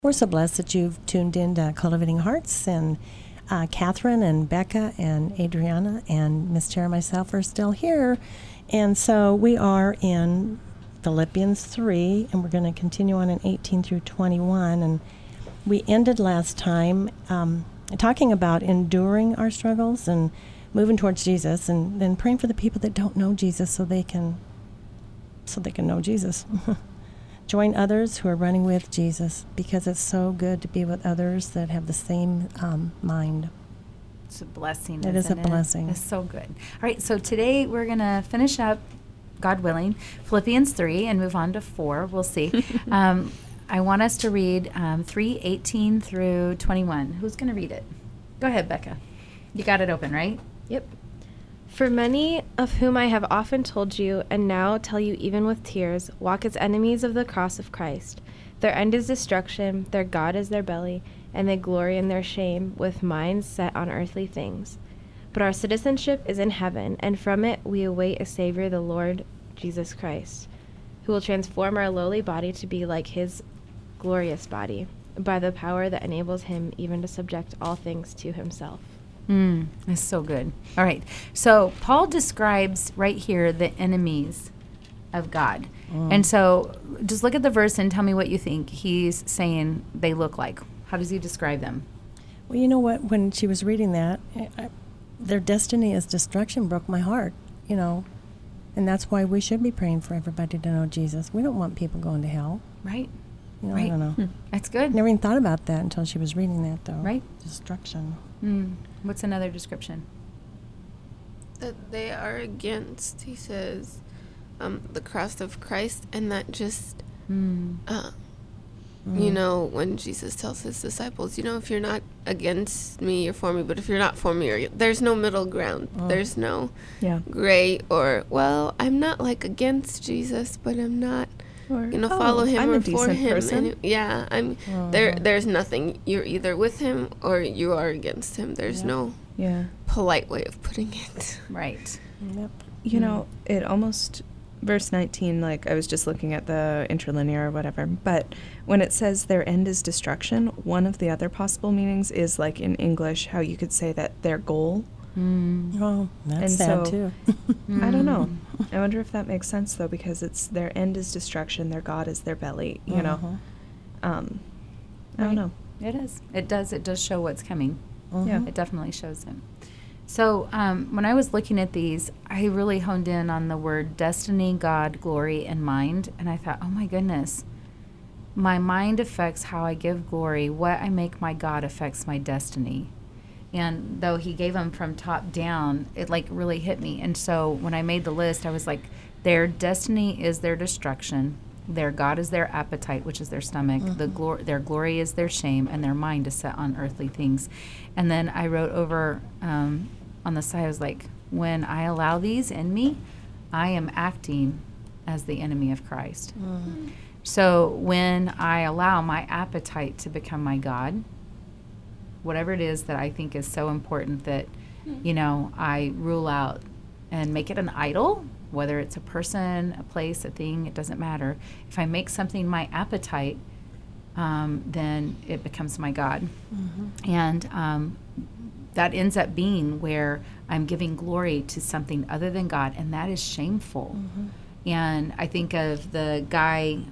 We're so blessed that you've tuned in to Cultivating Hearts, and Catherine and Becca and Adriana and Miss Tara and myself are still here. And so we are in Philippians 3, and we're going to continue on in 18 through 21. And we ended last time talking about enduring our struggles and moving towards Jesus, and then praying for the people that don't know Jesus so they can know Jesus. Join others who are running with Jesus, because it's so good to be with others that have the same mind. It's a blessing. It is a blessing. It's so good. All right, so today we're going to finish up, God willing, Philippians 3 and move on to 4. We'll see. I want us to read 3:18 through 21. Who's going to read it? Go ahead, Becca. You got it open, right? Yep. For many of whom I have often told you, and now tell you even with tears, walk as enemies of the cross of Christ. Their end is destruction, their God is their belly, and they glory in their shame, with minds set on earthly things. But our citizenship is in heaven, and from it we await a Savior, the Lord Jesus Christ, who will transform our lowly body to be like his glorious body, by the power that enables him even to subject all things to himself. That's so good. All right. So Paul describes right here the enemies of God. And so just look at the verse and tell me what you think he's saying they look like. How does he describe them? Well, you know what? When she was reading that, their destiny is destruction broke my heart, and that's why we should be praying for everybody to know Jesus. We don't want people going to hell. Right. I don't know. That's good. Never even thought about that until she was reading that, though. Right. Destruction. What's another description? That they are against, he says, the cross of Christ, and that just, when Jesus tells his disciples, if you're not against me, you're for me, but if you're not for me, there's no middle ground. There's no gray or, well, I'm not against Jesus, but I'm not, follow him I'm or a for decent him. person. And, there's nothing. You're either with him or you are against him. There's no polite way of putting it. Right. Yep. It almost, verse 19, I was just looking at the interlinear or whatever, but when it says their end is destruction, one of the other possible meanings is in English, how you could say that their goal. Oh, that's And sad, so- too. I don't know. I wonder if that makes sense, though, because it's their end is destruction, their God is their belly, I don't know. It is. It does. It does show what's coming. Yeah. It definitely shows him. So when I was looking at these, I really honed in on the word destiny, God, glory, and mind. And I thought, oh, my goodness. My mind affects how I give glory. What I make my God affects my destiny. And though he gave them from top down, it really hit me. And so when I made the list, I was like, their destiny is their destruction. Their God is their appetite, which is their stomach. Their glory is their shame, and their mind is set on earthly things. And then I wrote over on the side, I was like, when I allow these in me, I am acting as the enemy of Christ. So when I allow my appetite to become my God, whatever it is that I think is so important that, I rule out and make it an idol, whether it's a person, a place, a thing, it doesn't matter. If I make something my appetite, then it becomes my God. And that ends up being where I'm giving glory to something other than God, and that is shameful. And I think of the guy,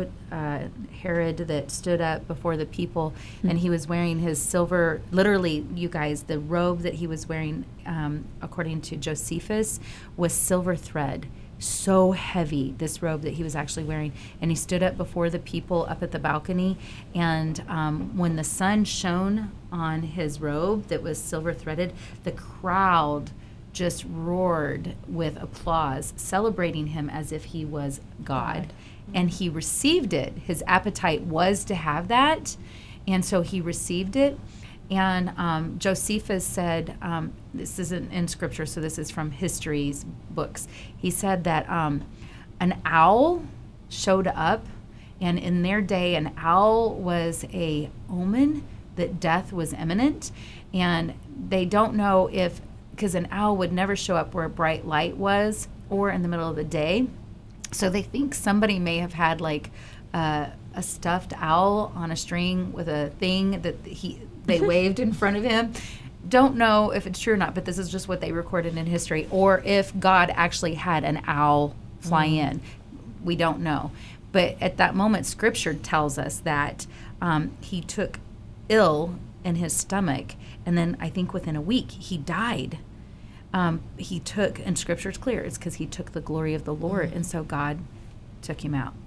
Herod, that stood up before the people, and he was wearing his silver, literally, you guys, the robe that he was wearing, according to Josephus, was silver thread. So heavy, this robe that he was actually wearing. And he stood up before the people up at the balcony, and when the sun shone on his robe that was silver threaded, the crowd just roared with applause, celebrating him as if he was God. And he received it. His appetite was to have that, and so he received it. And Josephus said, this isn't in Scripture, so this is from history's books. He said that an owl showed up, and in their day, an owl was a omen that death was imminent. And they don't know if, because an owl would never show up where bright light was or in the middle of the day. So they think somebody may have had a a stuffed owl on a string with a thing that they waved in front of him. Don't know if it's true or not, but this is just what they recorded in history, or if God actually had an owl fly in. We don't know. But at that moment, Scripture tells us that he took ill in his stomach, and then I think within a week he died. He took, and Scripture's clear, it's because he took the glory of the Lord, and so God took him out.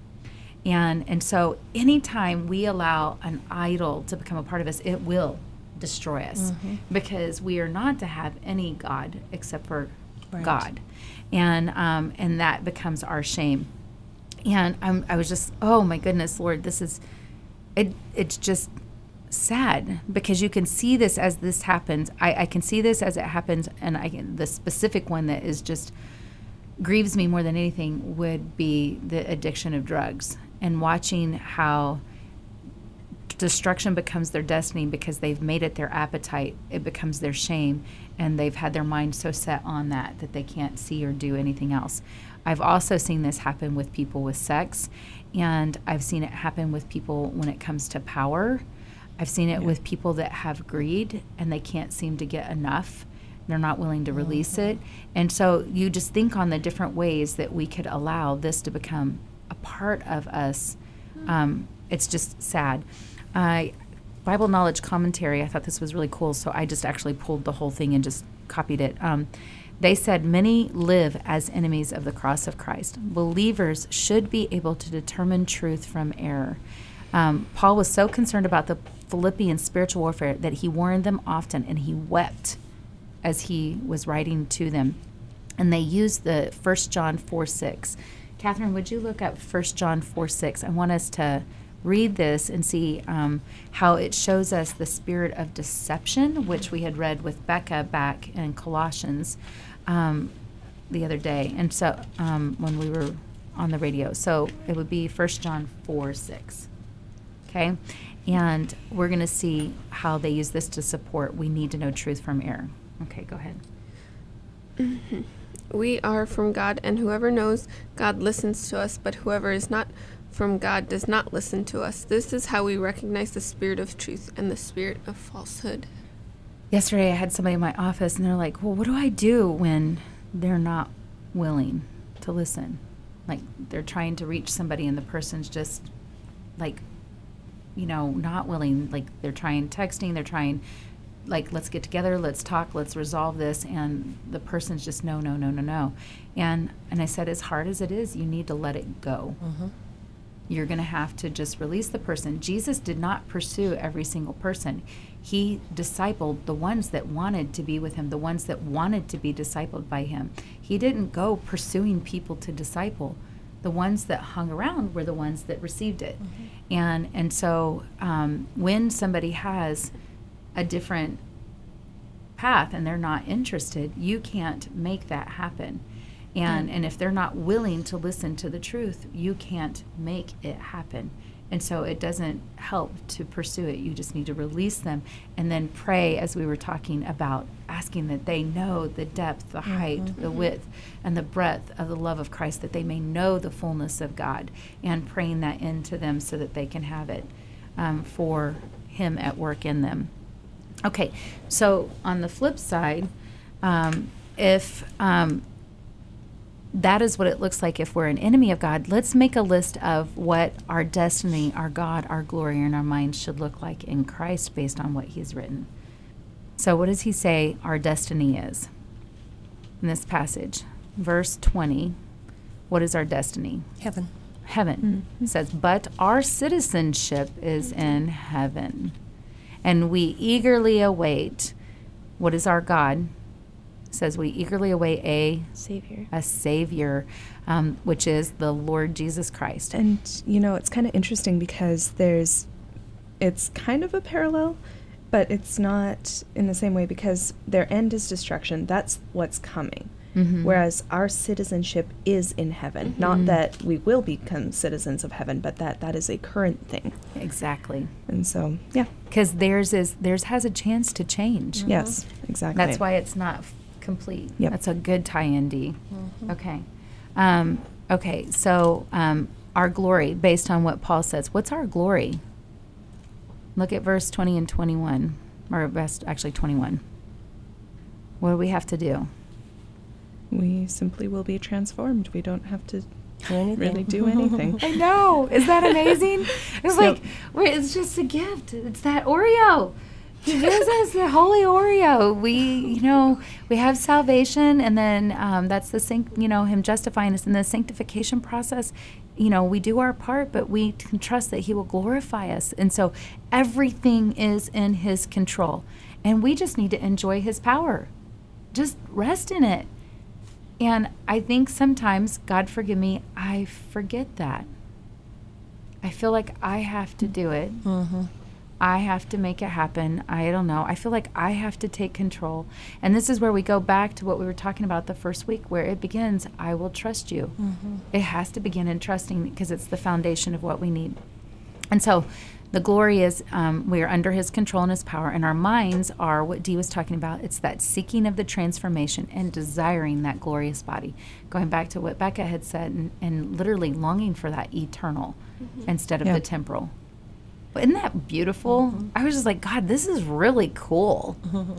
And so anytime we allow an idol to become a part of us, it will destroy us, because we are not to have any God except for God, and that becomes our shame. And I was just, oh my goodness, Lord, this is it. It's just sad, because you can see this as this happens. I can see this as it happens, and the specific one that is just grieves me more than anything would be the addiction of drugs, and watching how destruction becomes their destiny because they've made it their appetite. It becomes their shame, and they've had their mind so set on that they can't see or do anything else. I've also seen this happen with people with sex, and I've seen it happen with people when it comes to power. I've seen it with people that have greed, and they can't seem to get enough. They're not willing to release it. And so you just think on the different ways that we could allow this to become a part of us. It's just sad. Bible Knowledge Commentary, I thought this was really cool, so I just actually pulled the whole thing and just copied it. They said, many live as enemies of the cross of Christ. Believers should be able to determine truth from error. Paul was so concerned about the Philippians' spiritual warfare that he warned them often, and he wept as he was writing to them. And they used the 1 John 4:6. Catherine, would you look up 1 John 4:6? I want us to read this and see how it shows us the spirit of deception, which we had read with Becca back in Colossians the other day, and so when we were on the radio. So it would be 1 John 4:6. Okay? And we're going to see how they use this to support we need to know truth from error. Okay, go ahead. We are from God, and whoever knows God listens to us, but whoever is not from God does not listen to us. This is how we recognize the spirit of truth and the spirit of falsehood. Yesterday I had somebody in my office, and they're like, well, what do I do when they're not willing to listen? Like, they're trying to reach somebody, and the person's just, like, not willing. Like, they're trying texting, they're trying, like, let's get together, let's talk, let's resolve this, and the person's just no. And I said, as hard as it is, you need to let it go. You're going to have to just release the person. Jesus did not pursue every single person. He discipled the ones that wanted to be with him, the ones that wanted to be discipled by him. He didn't go pursuing people to disciple. The ones that hung around were the ones that received it. And so when somebody has a different path and they're not interested, you can't make that happen. And if they're not willing to listen to the truth, you can't make it happen. And so it doesn't help to pursue it. You just need to release them and then pray, as we were talking about, asking that they know the depth, the height, the width, and the breadth of the love of Christ, that they may know the fullness of God, and praying that into them so that they can have it for him at work in them. Okay, so on the flip side, if that is what it looks like if we're an enemy of God, let's make a list of what our destiny, our God, our glory, and our mind should look like in Christ based on what he's written. So what does he say our destiny is in this passage? Verse 20, what is our destiny? Heaven. It says, but our citizenship is in heaven, and we eagerly await, what is our God? Says we eagerly await a Savior, which is the Lord Jesus Christ. And, it's kind of interesting because it's kind of a parallel, but it's not in the same way, because their end is destruction. That's what's coming. Whereas our citizenship is in heaven. Not that we will become citizens of heaven, but that is a current thing. Exactly. And so, yeah. Because theirs has a chance to change. Yes, exactly. That's why it's not complete. Yep. That's a good tie-in, Dee. Okay. Okay, so our glory based on what Paul says. What's our glory? Look at verse 20 and 21, or best actually 21. What do we have to do? We simply will be transformed. We don't have to really do anything. anything. I know. Is that amazing? It's like, it's just a gift. It's that Oreo. He gives us the holy Oreo. We have salvation, and then that's the him justifying us in the sanctification process. We do our part, but we can trust that he will glorify us. And so everything is in his control. And we just need to enjoy his power. Just rest in it. And I think sometimes, God forgive me, I forget that. I feel like I have to do it. Mm-hmm. I have to make it happen. I don't know. I feel like I have to take control. And this is where we go back to what we were talking about the first week, where it begins, I will trust you. Mm-hmm. It has to begin in trusting, because it's the foundation of what we need. And so the glory is we are under his control and his power, and our minds are what Dee was talking about. It's that seeking of the transformation and desiring that glorious body. Going back to what Becca had said, and literally longing for that eternal instead of the temporal. Isn't that beautiful? Mm-hmm. I was just like, God, this is really cool.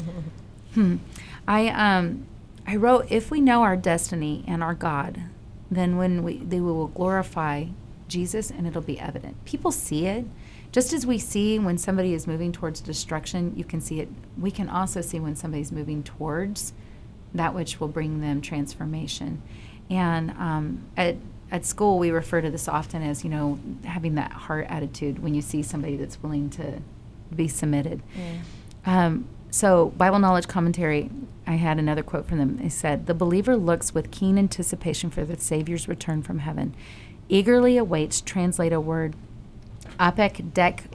I wrote, if we know our destiny and our God, then we will glorify Jesus, and it'll be evident. People see it. Just as we see when somebody is moving towards destruction, you can see it. We can also see when somebody's moving towards that which will bring them transformation. And at school, we refer to this often as, having that heart attitude when you see somebody that's willing to be submitted. So Bible Knowledge Commentary, I had another quote from them. They said, the believer looks with keen anticipation for the Savior's return from heaven, eagerly awaits, translate a word, apek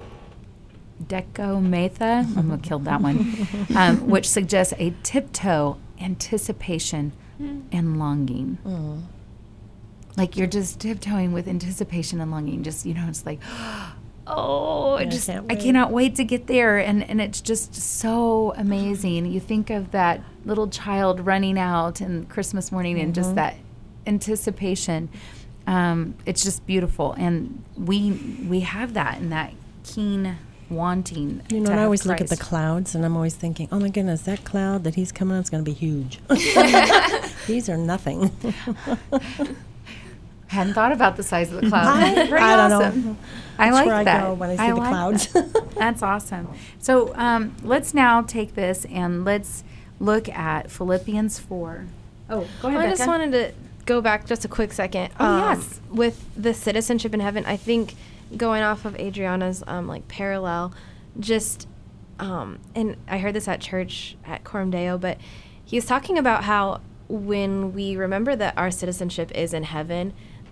decometha, I'm going to kill that one, which suggests a tiptoe anticipation and longing. Like you're just tiptoeing with anticipation and longing. Just, it's like, I cannot wait to get there. And it's just so amazing. You think of that little child running out and Christmas morning and just that anticipation. It's just beautiful. And we have that in that keen wanting. And I always look at the clouds and I'm always thinking, oh my goodness, that cloud that he's coming on is going to be huge. These are nothing. Hadn't thought about the size of the cloud. I don't know. I like where that. I go when I see the clouds. That's awesome. So let's now take this and let's look at Philippians 4. Oh, go ahead, I Becca. just wanted to go back just a quick second. Yes. With the citizenship in heaven, I think going off of Adriana's parallel, just and I heard this at church at Coram Deo, but he was talking about how when we remember that our citizenship is in heaven,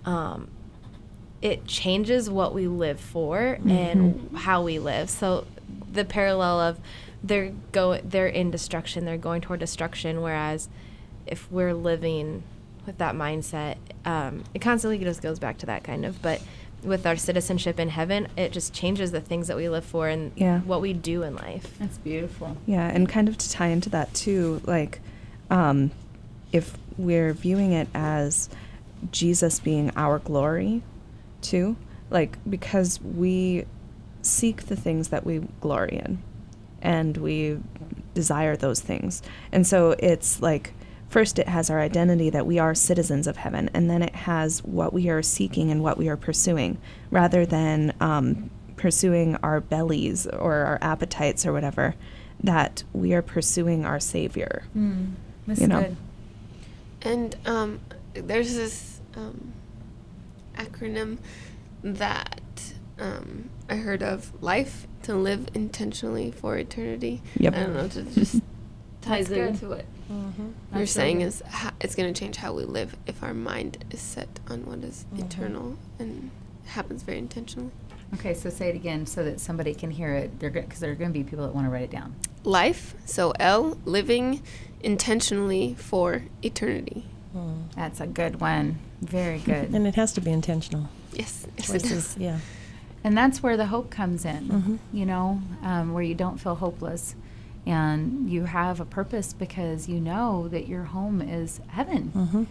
it changes what we live for and how we live. So the parallel of they're in destruction, they're going toward destruction, whereas if we're living with that mindset, it constantly just goes back to that kind of, but with our citizenship in heaven, it just changes the things that we live for and what we do in life. That's beautiful. Yeah, and kind of to tie into that too, like if we're viewing it as Jesus being our glory too, like because we seek the things that we glory in and we desire those things. And so it's like, first it has our identity that we are citizens of heaven, and then it has what we are seeking and what we are pursuing, rather than pursuing our bellies or our appetites or whatever, that we are pursuing our Savior. That's good. And there's this acronym that I heard of, life to live intentionally for eternity. Yep. I don't know, it just ties into it. Mm-hmm. You're saying is it's going to change how we live if our mind is set on what is eternal and happens very intentionally. Okay, so say it again so that somebody can hear it. Because there are going to be people that want to write it down. Life, so L, living intentionally for eternity. That's a good one. Very good. And it has to be intentional. Yes. Choices, yeah. And that's where the hope comes in, where you don't feel hopeless. And you have a purpose because you know that your home is heaven.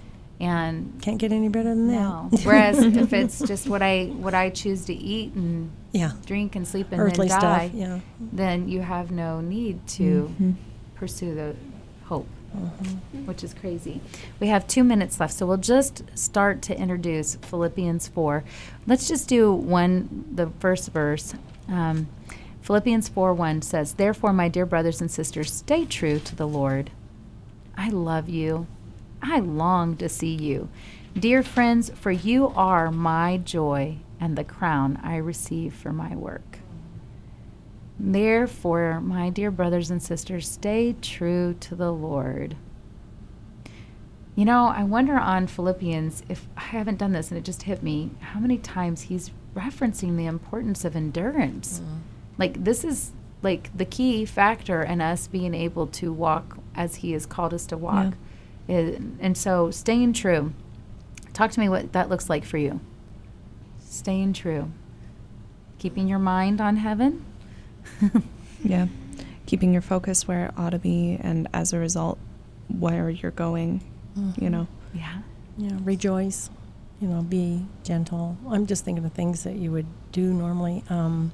And Can't get any better than no. that. Whereas if it's just what I choose to eat and Yeah. drink and sleep and Earthly then die, stuff. Yeah. then you have no need to Mhm. pursue the hope, Mhm. which is crazy. We have 2 minutes left, so we'll just start to introduce Philippians 4. Let's just do the first verse. Philippians 4:1 says, "Therefore, my dear brothers and sisters, stay true to the Lord. I love you. I long to see you. Dear friends, for you are my joy and the crown I receive for my work. Therefore, my dear brothers and sisters, stay true to the Lord." You know, I wonder on Philippians, if I haven't done this and it just hit me, how many times he's referencing the importance of endurance. Like, this is like the key factor in us being able to walk as he has called us to walk. And so staying true. Talk to me what that looks like for you. Staying true. Keeping your mind on heaven. Yeah. Keeping your focus where it ought to be, and as a result, where you're going, you know. Yeah. Yeah. Rejoice. You know, be gentle. I'm just thinking of things that you would do normally.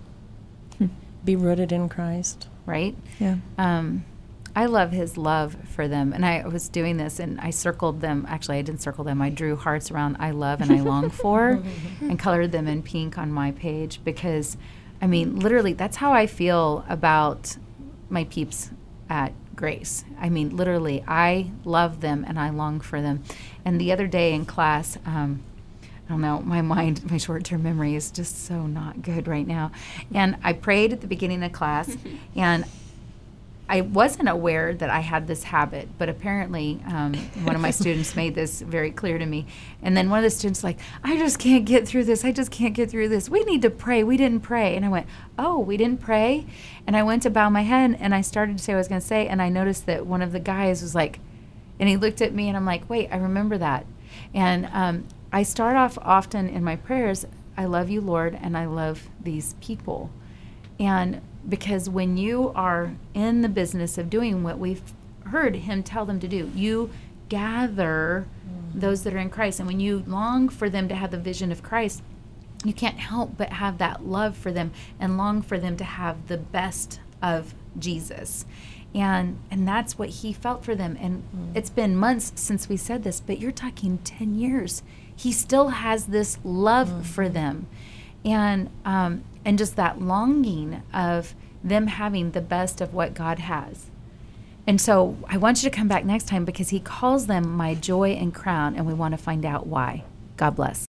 Be rooted in Christ. Right? Yeah. I love his love for them. And I was doing this and I circled them. Actually, I didn't circle them. I drew hearts around I love and I long for and colored them in pink on my page because, I mean, literally, that's how I feel about my peeps at Grace. I mean, literally, I love them and I long for them. And the other day in class, I don't know, my short-term memory is just so not good right now. And I prayed at the beginning of class, and I wasn't aware that I had this habit, but apparently one of my students made this very clear to me. And then one of the students like, I just can't get through this. I just can't get through this. We need to pray. We didn't pray. And I went, oh, we didn't pray? And I went to bow my head, and I started to say what I was going to say, and I noticed that one of the guys was like, and he looked at me, and I'm like, wait, I remember that. And I start off often in my prayers, I love you, Lord, and I love these people. And because when you are in the business of doing what we've heard him tell them to do, you gather those that are in Christ. And when you long for them to have the vision of Christ, you can't help but have that love for them and long for them to have the best of Jesus. And that's what he felt for them. And it's been months since we said this, but you're talking 10 years. He still has this love for them. And just that longing of them having the best of what God has. And so I want you to come back next time because he calls them my joy and crown, and we want to find out why. God bless.